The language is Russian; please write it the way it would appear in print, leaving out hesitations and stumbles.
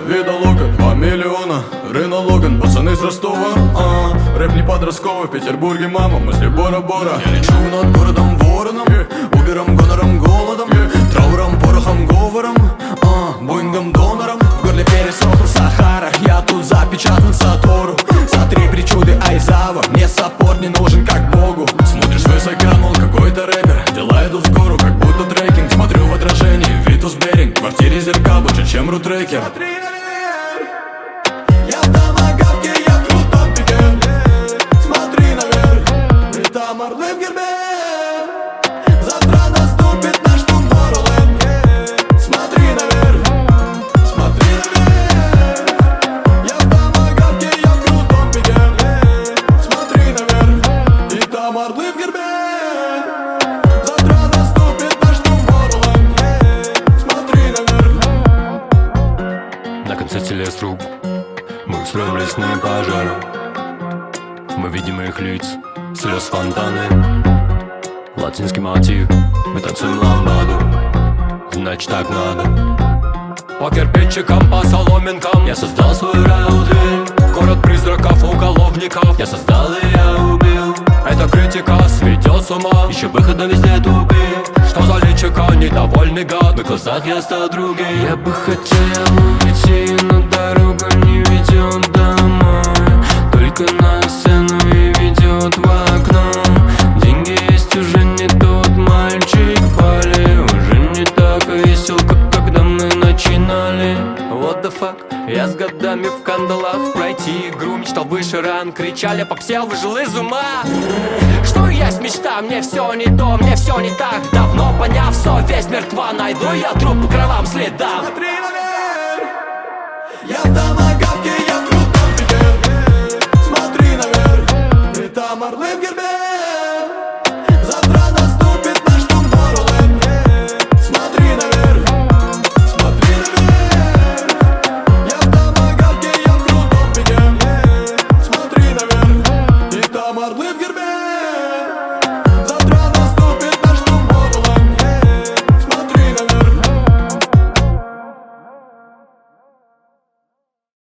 вида лока, 2 миллиона, Рено Логан, пацаны с Ростова. Рэп не подростковый, в Петербурге мама, мысли Бора-Бора. Я лечу над городом вороном, Убером, гонором, голодом, трауром, порохом, говором, Боингом, донором. В горле пересохла Сахара, я тут запечатан Сатору. За 3 причуды Айзава, мне саппорт не нужен как богу. Смотришь высоко, мол, какой-то рэпер, дела идут в гору, как будто трекинг. Смотрю в отражении, Витус Беринг, в квартире зеркал больше, чем рутрекер. Я в томагавке, я в крутом пике. Смотри наверх, и там орлы в гербе. Завтра наступит наш Tomorrowland. Смотри наверх, смотри наверх. Я в томагавке, я в крутом пике. Смотри наверх, и там орлы в гербе. Завтра наступит наш Tomorrowland. Смотри наверх. На концерте лес рук мы устроим лесные пожары. Мы видим их лиц, слез фонтаны. Латинский мотив, мы танцуем ламбаду. Значит так надо. По кирпичикам, по соломинкам я создал свой рай-дверь. Город призраков, уголовников я создал и я убил. Эта критика сведет с ума, еще выхода везде тупик. Что за личико, недовольный гад, в глазах я стал другим. Я бы хотел уйти, но дорога не ведет домой. Только на сцену и ведет в окно. Деньги есть, уже не тот мальчик в бале. Уже не так весел, как когда мы начинали. What the fuck? Я с годами в кандалах пройти игру. Мечтал выше ранг, кричали, попсел, выжил из ума. Что есть мечта, мне все не то, мне все не так. Давно поняв, совесть мертва, найду я труп по кровавым следам. Смотри наверх, я в